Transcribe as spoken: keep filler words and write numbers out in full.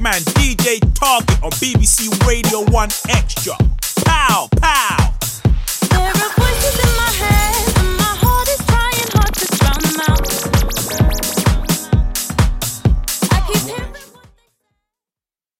man, D J Target on B B C Radio one Extra. Pow, pow.